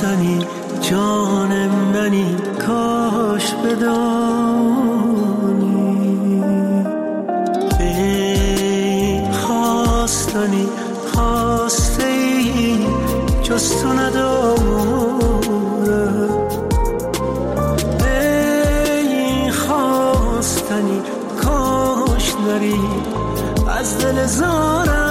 خواستنی جان منی کاش بدانی ای خواستنی خواسته ای جز تو ندارم ای خواستنی کاش نری از دل زارم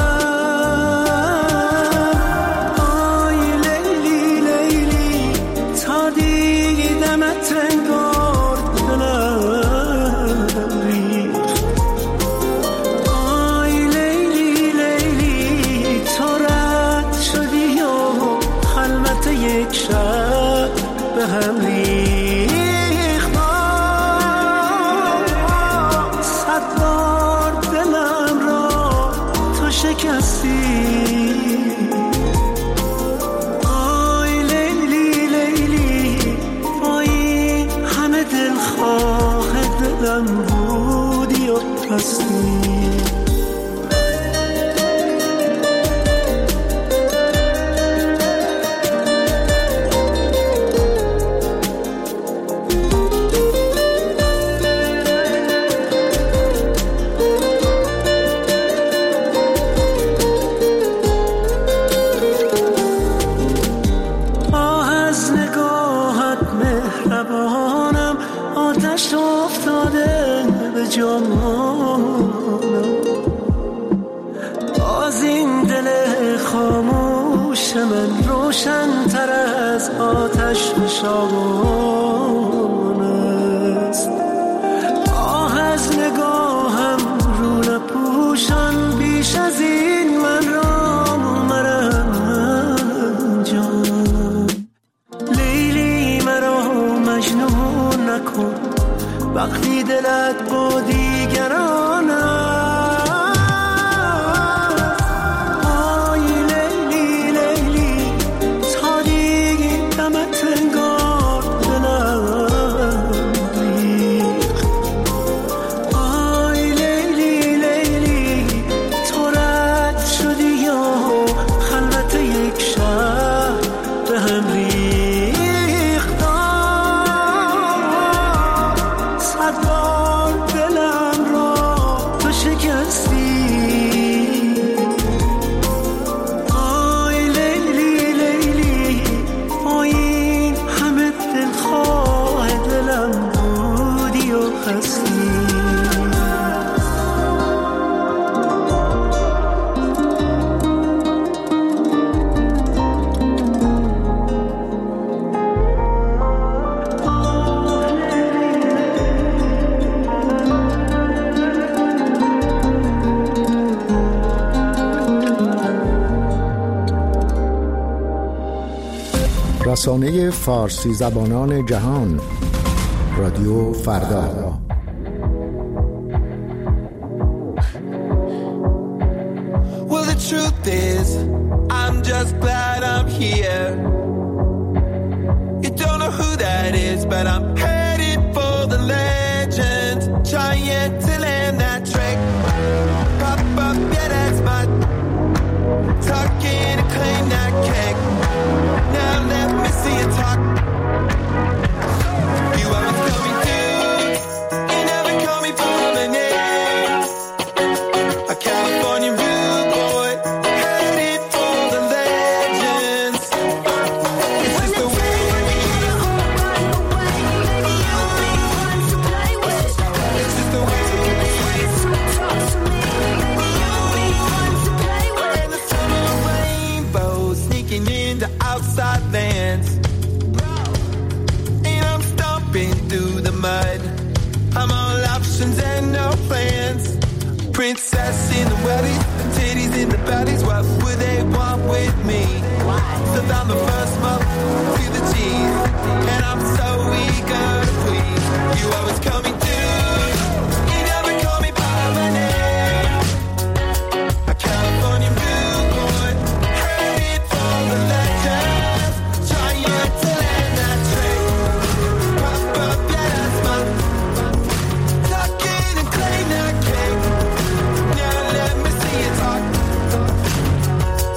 وقتی دلت با دیگران است آی لیلی لیلی تا دیگه دمت انگار دلم ریخت آی لیلی لیلی تو رد شدی یا خلوت یک شهر به هم ریخت رسانه فارسی زبانان جهان رادیو فردا. Well, the truth is, I'm just glad I'm here. You don't know who that is, but I'm headed for the legend. Trying to land that trick. Pop up, yeah, that's my talking to claim that kick. Now let me see you talk. You always call me dude, you never call me by my name. A California rude boy, headed for the legends. It's just the way you it's just the way and the summer rainbow sneaking into outside lands. And I'm stomping through the mud. I'm all options and no plans. Princess in the wellies, titties in the bellies. What would they want with me? So I'm the first month to the cheese, and I'm so eager to please. You always call me dude, you never call me by my name. A California rude boy, headed for the legends. Trying to land that trick. Pop up, yeah, that's my talking and claim that kick. Now let me see you talk.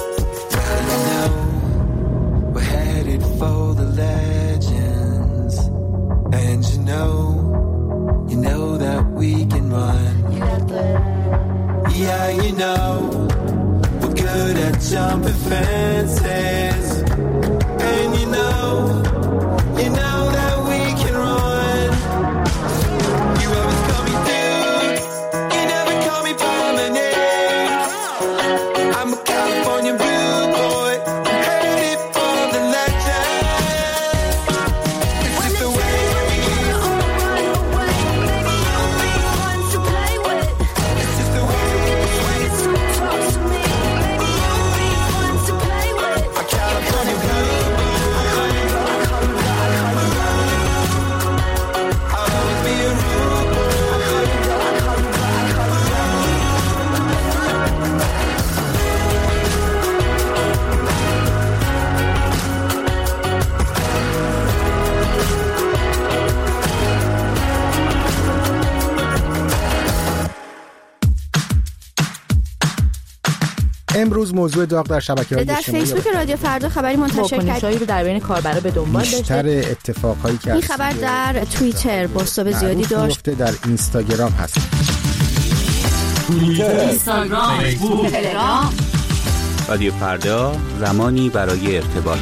jumping fences. And you know that we can run. You always call me dude, you never call me by my name. I'm a California rude boy, I'm headed for the legends. It's just the way. It's just the way. A California rude boy. I'll always be a rude boy. امروز موضوع داغ در شبکه‌های در اجتماعی فیسبوک رادیو فردا خبری منتشر واکنش‌هایی رو در بین کاربرا به دنبال بیشتر داشته. اتفاقهایی که این خبر در توییتر بازتاب زیادی داشت. در اینستاگرام هست. اینستاگرام، فیسبوک، تلگرام. رادیو فردا، زمانی برای ارتباط.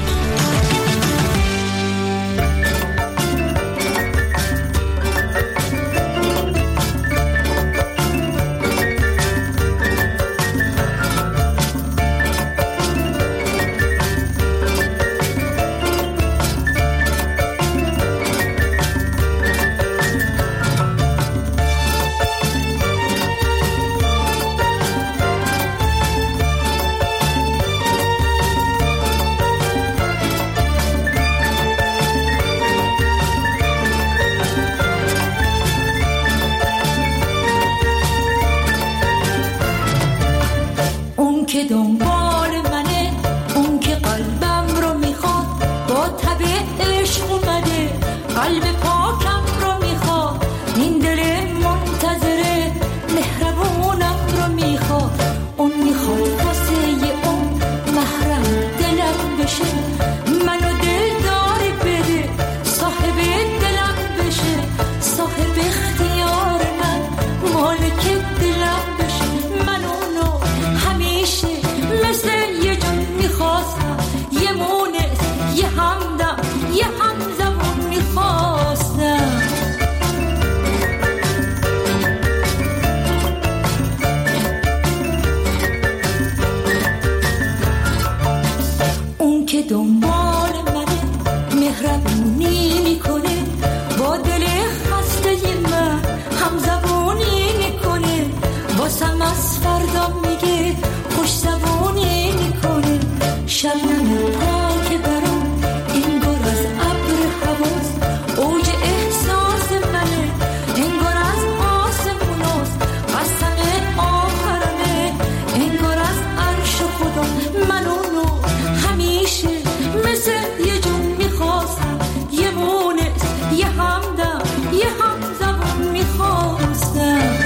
اون که دنبال منه، اون که قلبم رو میخواد، با تب عشق اومده قلب پاکم رو میخواد، این دل منتظره مهربونم رو میخواد، اون میخواد واسه اون محرم دلم بشه، منو دلداری بده صاحب دلم بشه، صاحب اختیار من مالک دلم بشه، من اونو همیشه مثل یه جون میخواستم، یه مونس، یه همدم، یه همزبون میخواستم. اون که دنبال منه مهربونی میکنه، با دل خسته من همزبونی میکنه، واسم از فردا میگه خوش زبونی میکنه، شبنم پاک برام انگار از ابر حواس، اوج احساس منه انگار از آسموناست، قسم آخرمه انگار از عرش خدا، من اونو همیشه مثل یه جون میخواستم، یه مونس، یه همدم، یه همزبون میخواستم.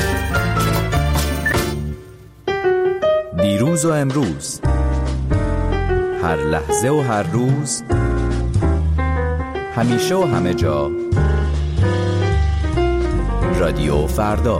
دیروز و امروز. هر لحظه و هر روز، همیشه و همه جا. رادیو فردا.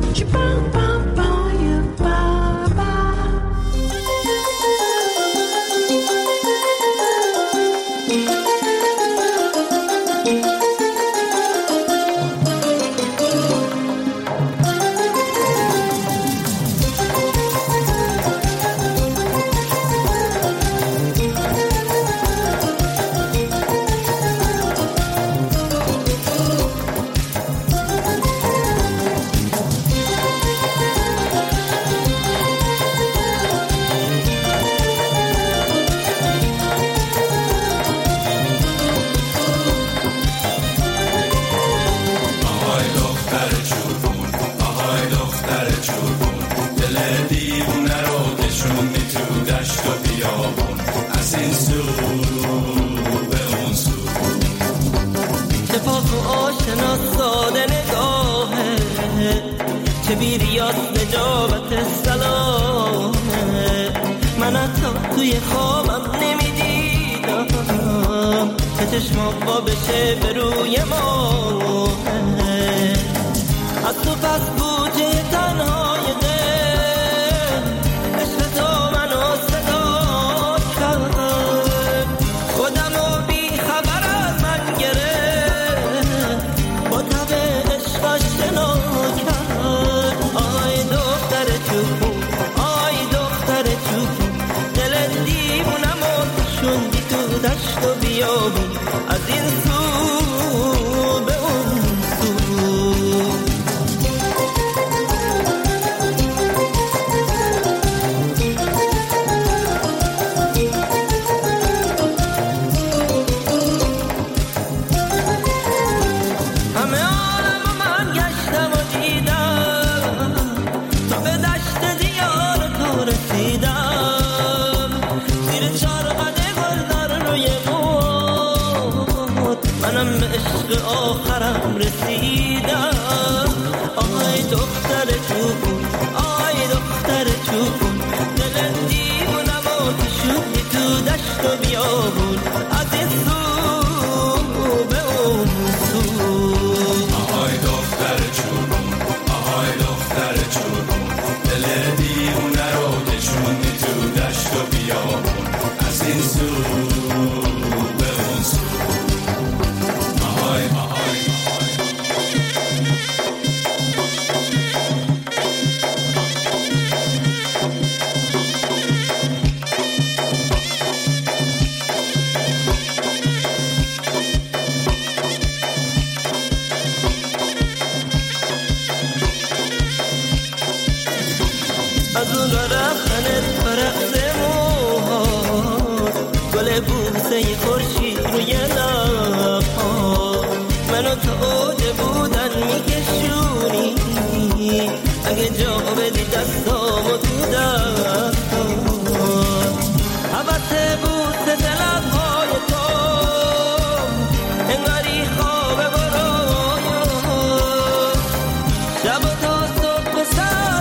توی خوابم نمیدیدم که چشمام با بشه به روی ما، از تو پس بوجه تنهای دل عشق تو منو صدا کرد، خودمو بی خبر از من گرفت، با تب عشق آشنا کرد. آی دختر چوبون، آی دختر چوبون، شوندی تو دشت و بیابون، از این سو به اون سو. همه عالم من گشتم و دیدم، تا به دشت دیار تو رسیدم، زیر چارقد منم به عشق آخرم رسیدم. آی دختر چوبون، آی دختر چوبون، دل دیوونم و کشوندی تو دشت و بیابون، از این سو به اون سو. آی دختر چوبون، آی دختر چوبون، دل دیوونه رو کشوندی تو دشت و بیابون، از این سو به اون سو. از اون را رفتنت فرقت موهات، گل بوسه خورشید روی لب‌هات، منو تا اوج بودن میکشونی، اگه جا بدی دستامو تو دستات، حبت بوسه لب‌های تو انگاری خواب برایا، شب تا صبح سر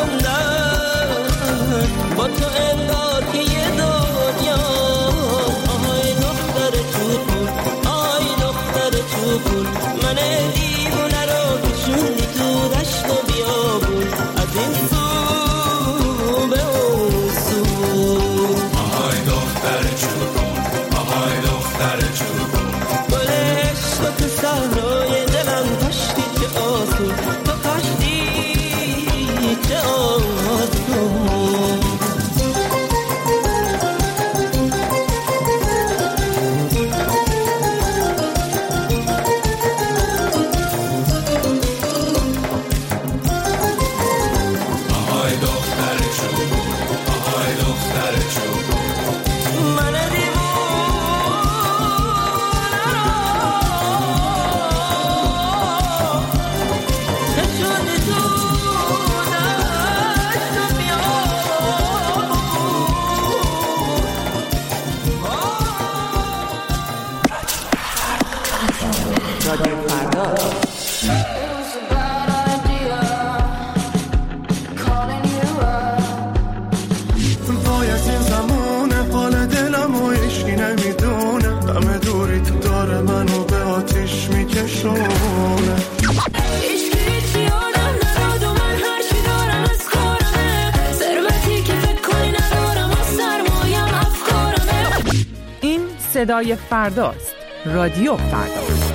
رسوندن با تو انگار که یه دنیا. آی دختر چوبون، آی دختر چوبون، من دیوونه رو کشوندی تو دشت و بیابون، از این سو به اون سو. آی دختر چوبون، آی دختر چوبون، گل عشق تو صحرای دلم کاشتی چه آسون، تو کاشتی چه آسون. باید این زمان حال دلمو صدای فرداست. رادیو فردا.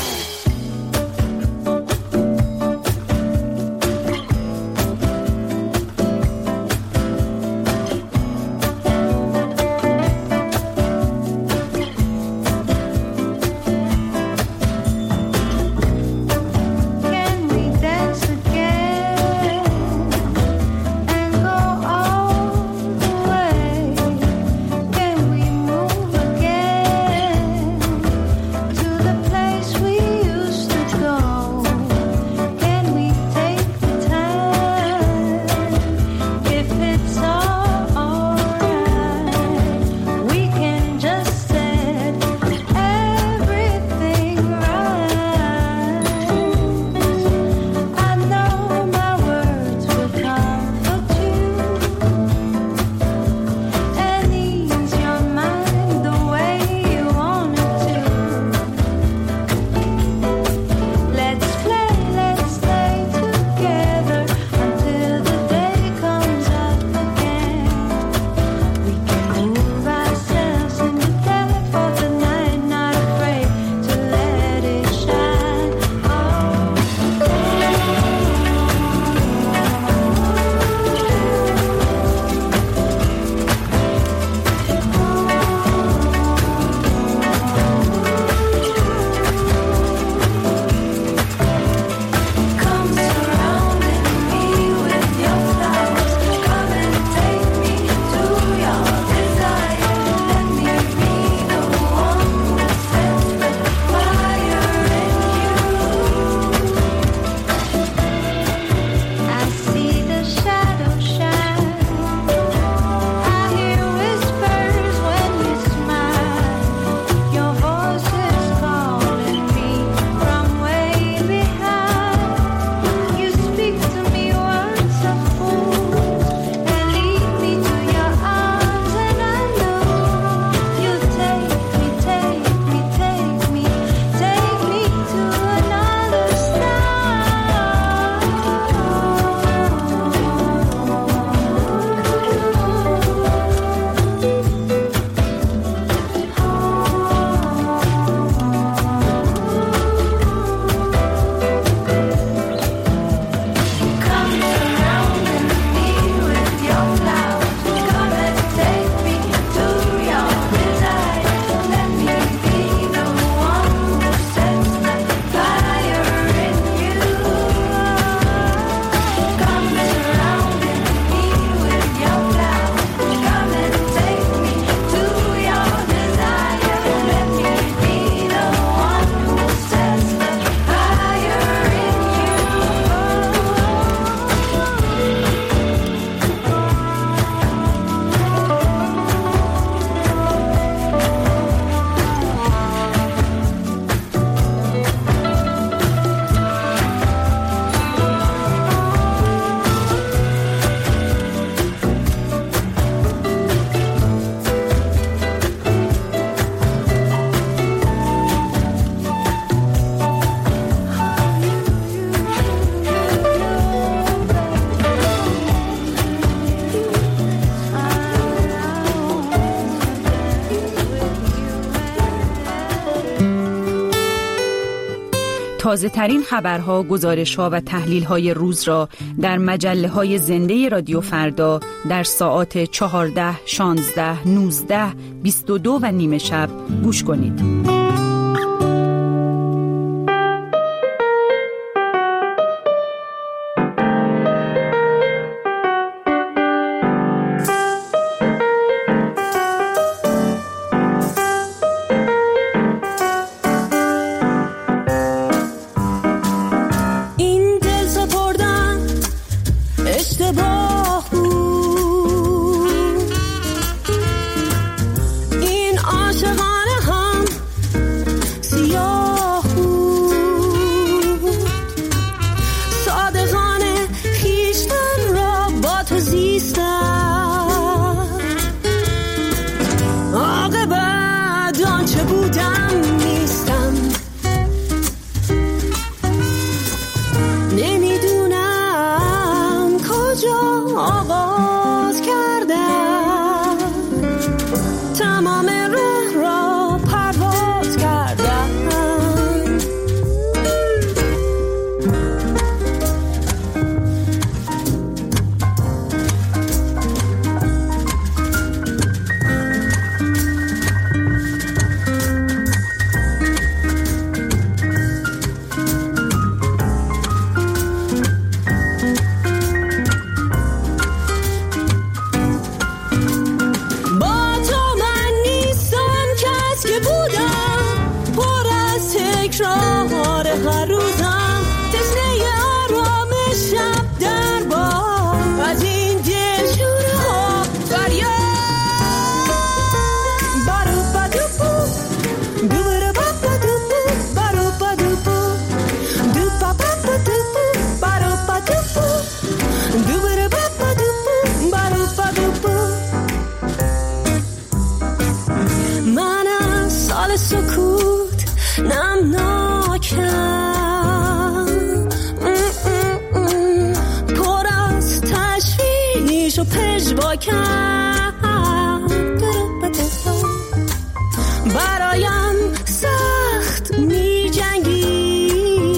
تازه ترین خبرها، گزارش‌ها و تحلیل‌های روز را در مجله‌های زنده رادیو فردا در ساعات 14، 16، 19، 22 و نیم شب گوش کنید. تمام راه را حال سکوت نمناکم، پر از تشویش و پژواکم، برایم سخت می جنگی،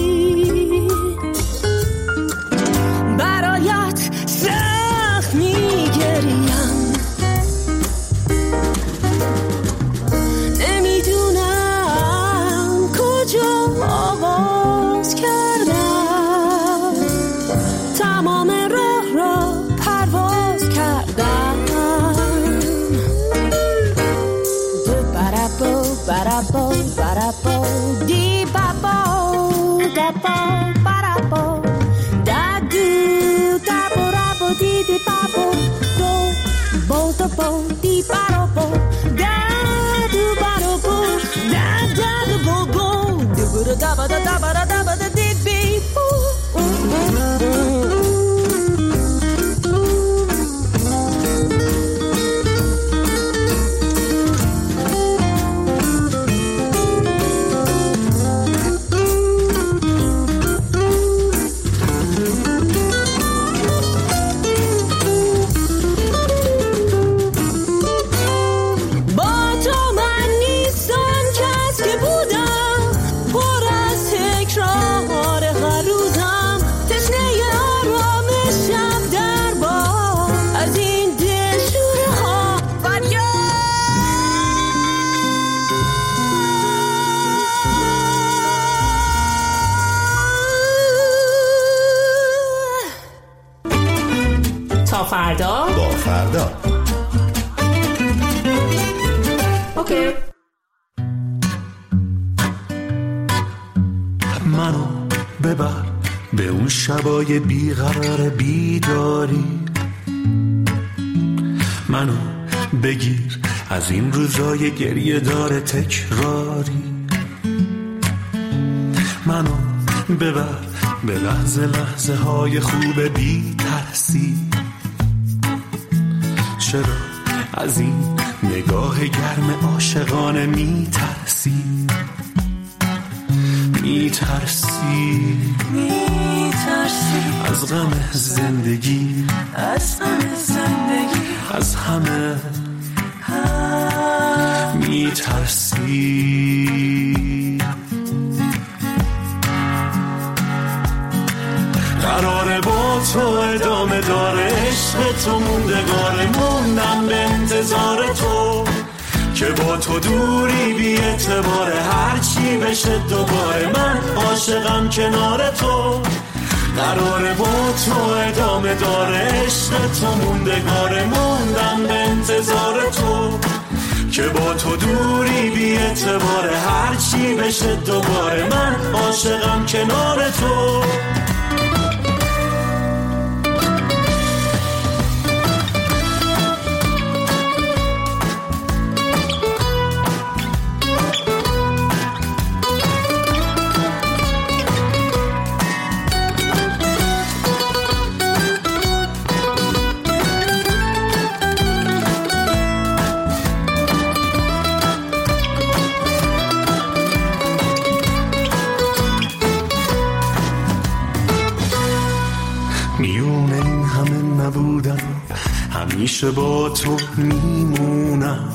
برایت سخت می گریم، نمیدونم کجا آغاز کردم، تمام راه را پرواز کردم. Ba-da-bo, ba-da-bo, dee-ba-bo, da-bo, ba-da-bo, da-do, da-bo-da-bo, dee-dee-ba-bo, go, bo-da-bo, dee-ba-da-bo, da-do-ba-da-bo, da-da-da-bo-go, do-ba-da-da-ba-da-da-ba-da-da-ba-da-dee-bee-boo. فردا با فردا. اوکی. منو ببر به اون شبای بیقرار بیداری، منو بگیر از این روزای گریه دار تکراری، منو ببر به لحظه لحظه های خوب بی ترسی، چرا از این نگاه گرم عاشقانه میترسی، میترسی از غم زندگی، از همه میترسی. قراره با تو ادامه داره عشق تو، موندگاره موندم به انتظار تو، که با تو دوری بی اعتباره، هرچی بشه دوباره من عاشقم کنار تو. قراره با تو ادامه داره عشق تو، موندگاره موندم به انتظار تو، که با تو دوری بی اعتباره، هرچی بشه دوباره من عاشقم کنار تو. همیشه با تو میمونم،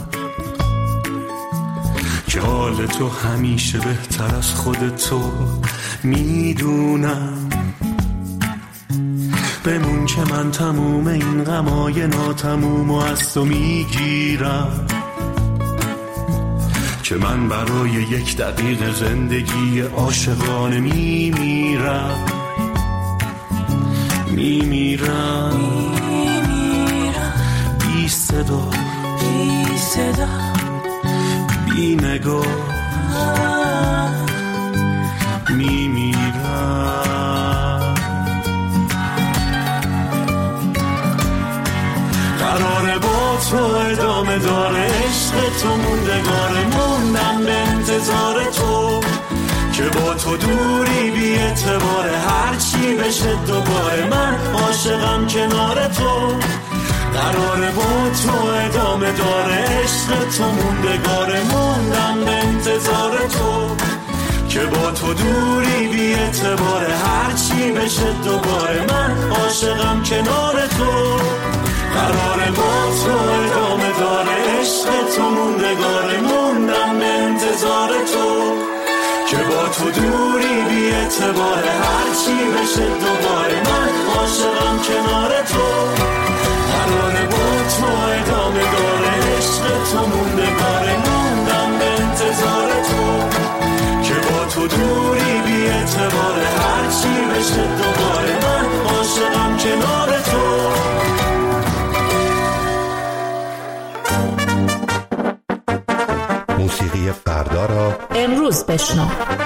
که حال تو همیشه بهتر از خود تو میدونم. بمون که من تموم این غمای ناتموم و از تو میگیرم، که من برای یک دقیقه زندگی عاشقانه میمیرم، بی صدا بی نگاه میمیرم. قراره با تو ادامه داره عشق تو، موندگاره موندم به انتظار تو، که با تو دوری بی اعتباره، هرچی بشه دوباره من عاشقم کنار تو. قراره با تو ادامه داره عشق تو، موندگاره موندم به انتظار تو دوری بی اعتباره، هرچی بشه دوباره من عاشقم کنار تو. قراره با تو ادامه داره، عشق تو موندگاره، موندم به انتظار تو که با تو دوری بی اعتباره، هرچی بشه دوباره من عاشقم کنار تو. قراره با تو ادامه داره، عشق تو موندگاره، موندم به انتظار تو که با تو دوری بی اعتباره، هرچی بشه دوباره من عاشقم کنار تو. موسیقی فردا را امروز بشنو.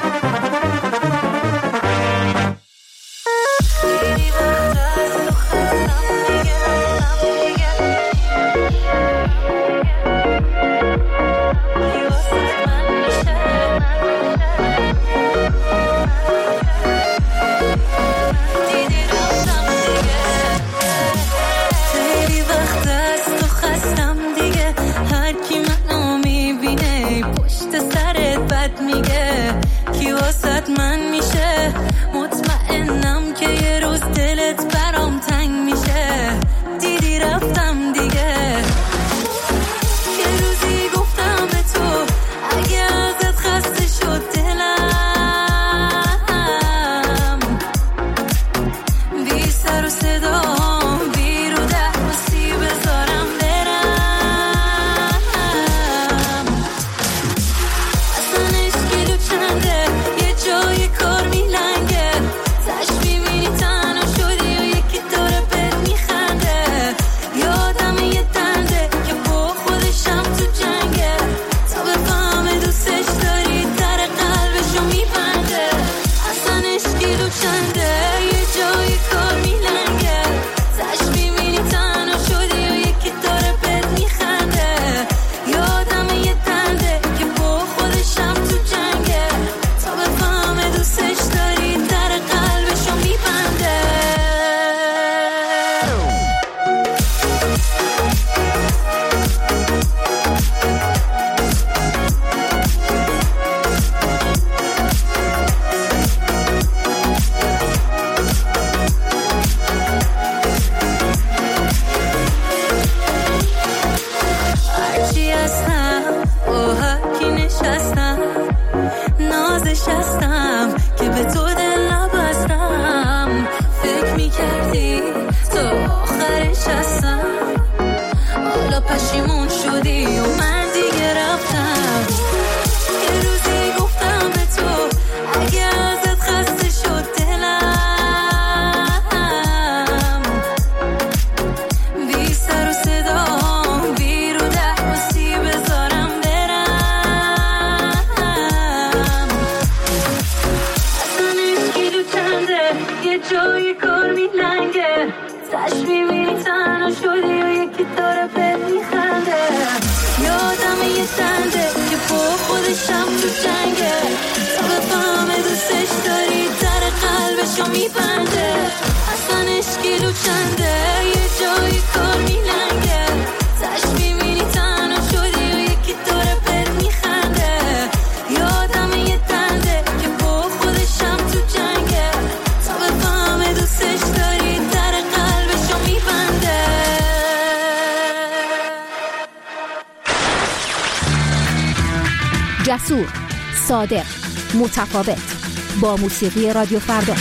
جسور، صادق، متفاوت، با موسیقی رادیو فردا.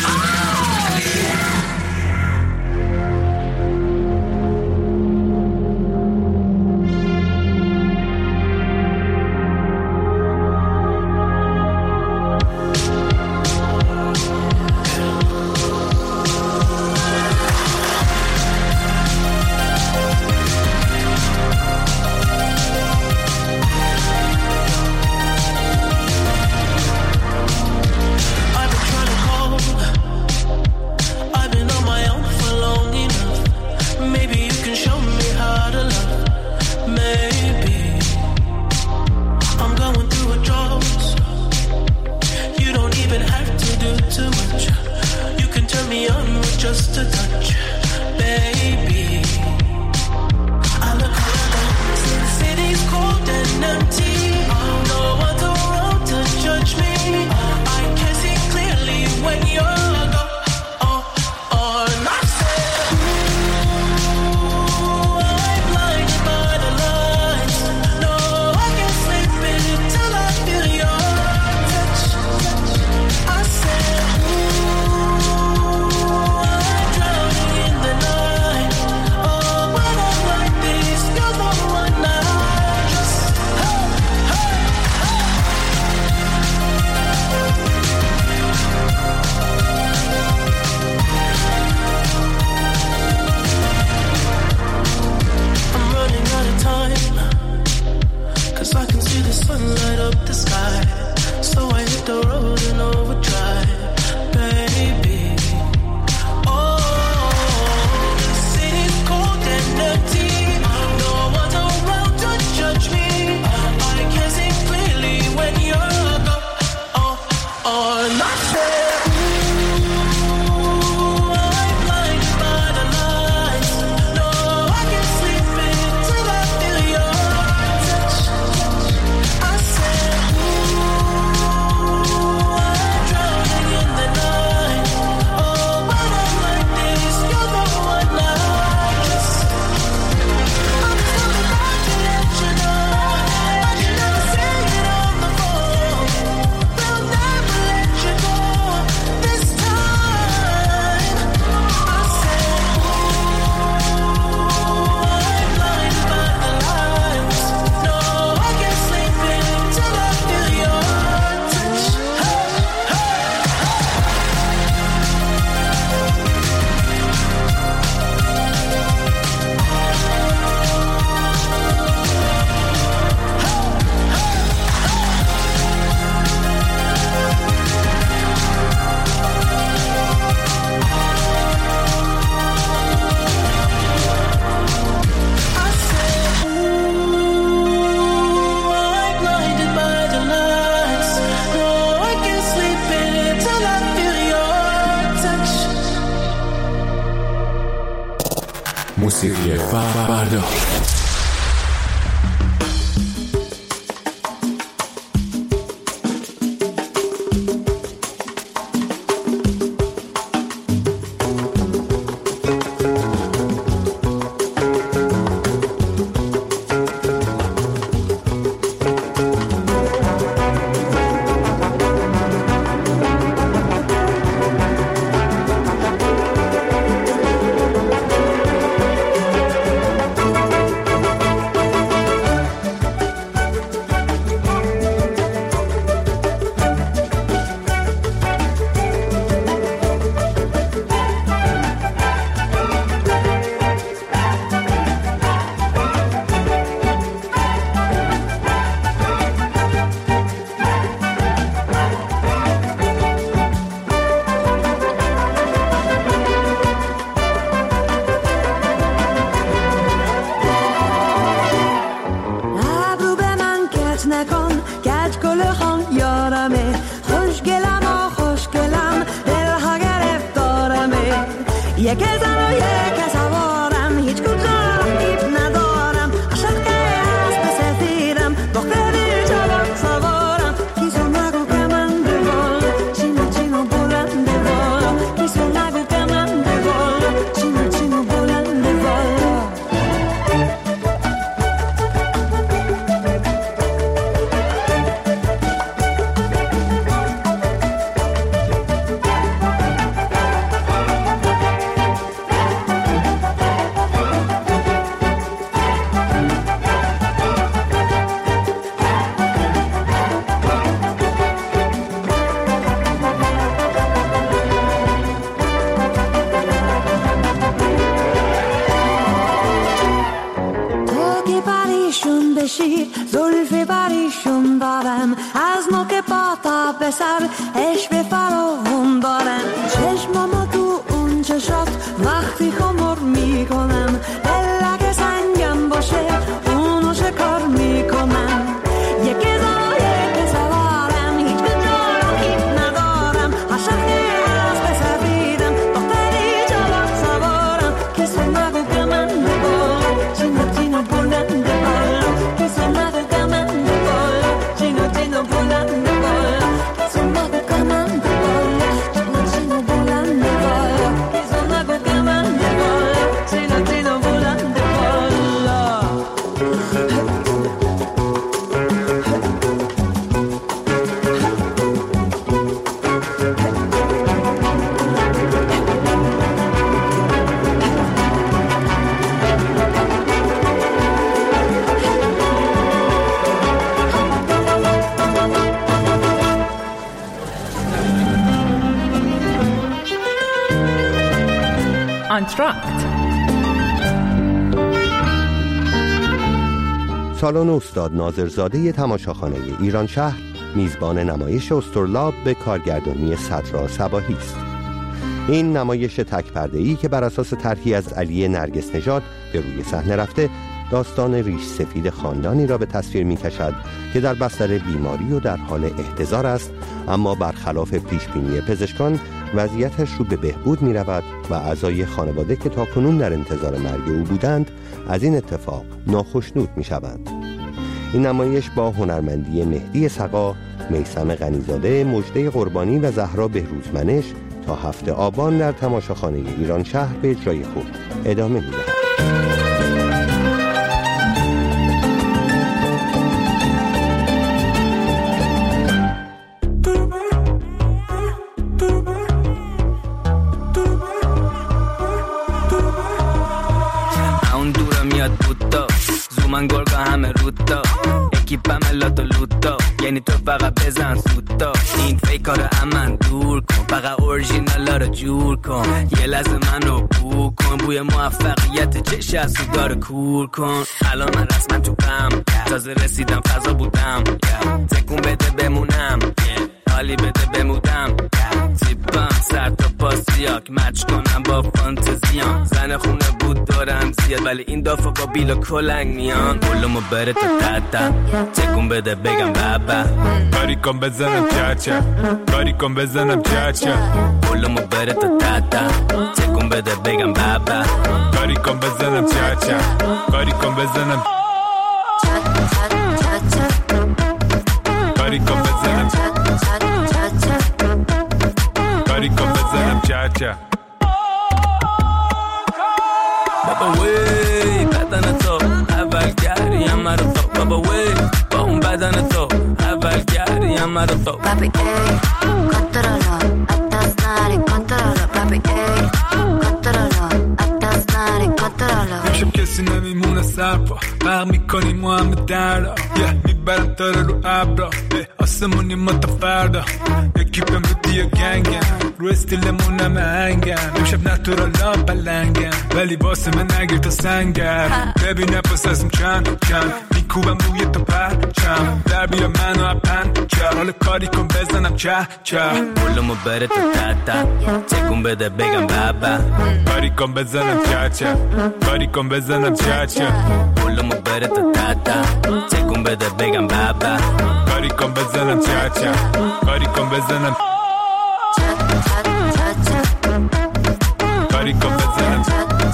the road in overdrive, baby. Oh, the city's cold and empty. No one's around to judge me. I can see clearly when you're gone. Oh, not fair. موسیقی فردا. زلف بریشون دارم از نوک پا تا به سر عشق فراوون دارم چشمامو تو اون چشات وقتی خمر میکنم دلک سنگم باشه اونو شکار میکنم یکی سوارم هیچ به جارم ندارم عاشقی از بسفیدم دختری جوان سوارم کسی نگو که من بگو چینو چینو بلند آنتراکت. سالن استاد ناظرزاده تماشاخانه ایران شهر میزبان نمایش استرلاب به کارگردانی صدرا صباحی است. این نمایش تک پرده‌ای که بر اساس طرحی از علی نرگس نژاد به روی صحنه رفته، داستان ریش سفید خاندانی را به تصویر می‌کشد که در بستر بیماری و در حال احتضار است، اما برخلاف پیشبینی پزشکان وضعیتش رو به بهبود می‌رود و اعضای خانواده که تاکنون در انتظار مرگ او بودند از این اتفاق ناخشنود می‌شوند. این نمایش با هنرمندی مهدی سقا، میثم غنیزاده، مژده قربانی و زهرا بهروزمنش تا 7 آبان در تماشاخانه ایران شهر به اجرای خود ادامه می‌دهد. من گرگا همه روتا اکیپم لاتو لوتا یعنی تو فقط بزن سوتا این فیکار امن دور کن فقط اورژینالا رو جور کن یه لحظه منو بو کن بوی موفقیت چش از سودار کور کن الان من رسما تو پم تازه رسیدم فضا بودم تکون بده بمونم حالی بده بمودم تیپم سر تا پاسیاک مچ کنم با فانتزیام زن خونه بود دارم زیاد ولی این دافا با بیل و کلنگ میان بلومو بره تا تتا تکون بده بگم بابا کاری کن بزنم چاچا کاری کن بزنم چاچا بلومو بره تا تتا تکون بده بگم بابا کاری کن بزنم چاچا کاری کن بزنم کاری کن بزنم کاری کن بزنم چاچا بابا وی بدن تو اول گریم مرا تو بابا وی با اون بدن تو اول گریم مرا تو papi ey controlo atas nari controlo papi ey controlo atas nari controlo امشب کسی نمیمونه سرپا برق میکنیم ما همه دردا میبرم داره رو ابرا آسمونی ما تا فردا اکیپم رو دیا گنگم رو استیلمون همه هنگم امشب نتورالام پلنگم ولی واسه من نگیر تا سنگم ببینه پس ازم چند میکوبم روی تا پرچم در بیا منو اپن حالا کاری کن بزنم چه بلومو بره تا تتا تکون بده بگم بابا کاری کن بزنم چه کاری کن بزنم چه بلومو بره تا تتا تکون بده بگم بابا کاری کن بزنم چه کاری کن بزنم کاری کن بزنم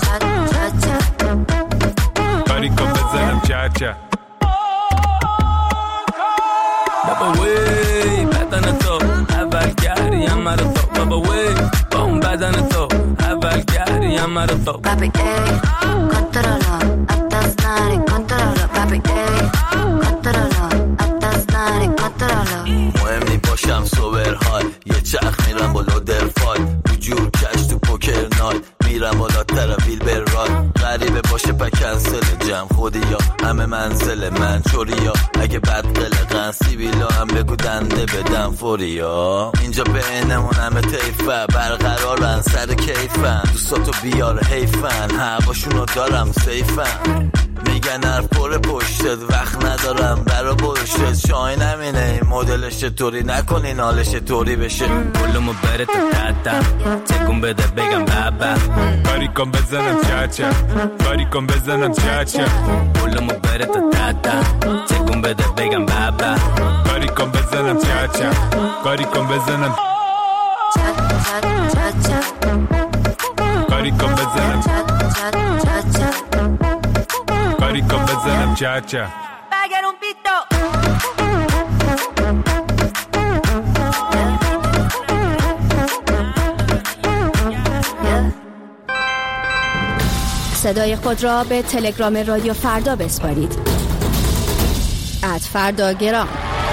کاری کن بزنم چه بابا وی بدن تو اول گریم مرا تو بابا وی با اون بدن تو اول گریم مرا تو papi ey controlo atas nari controlo papi ey controlo atas nari controlo مهم نی باشم سوبر های یه چرخ میرم بالا درفای وجود کش تو پوکر نایت میرم بالا ترابیل بر رای غریبه باشه پا کنسل جمع خودی یا همه منزل من چوری یا اگه بد قلقن سیبیلا هم بگو دنده بدم فوری یا اینجا بینمون همه تیفه برقرارن سر کیفن دوستاتو بیار حیفن هواشونو دارم سیفن میگن حرف پر پشتت وقت ندارم برا برشت شاین همینه این مدلش طوری نکنین حالش طوری بشه بلومو بره تا تتا تکون بده بگم بابا کاری کن بزنم چه کاری کن بزنم چه بلومو بره تا تتا تکون بده بگم بابا کاری کن بزنم چه کاری کن بزنم کاری کن بزنم کاری کن بزنم چه Paguen un pito صدای خود را به تلگرام رادیو فردا بسپارید. @فرداگرام.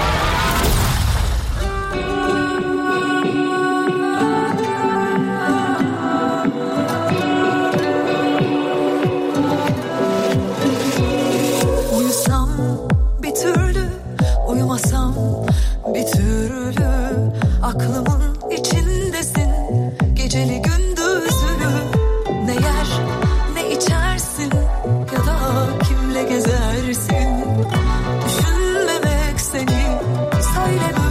Uyusam bir türlü, uyumasam bir türlü aklımın içindesin geceli gündüzlü ne yer ne içersin ya da kimle gezersin düşünmemek seni söyle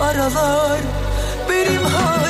aralar benim halim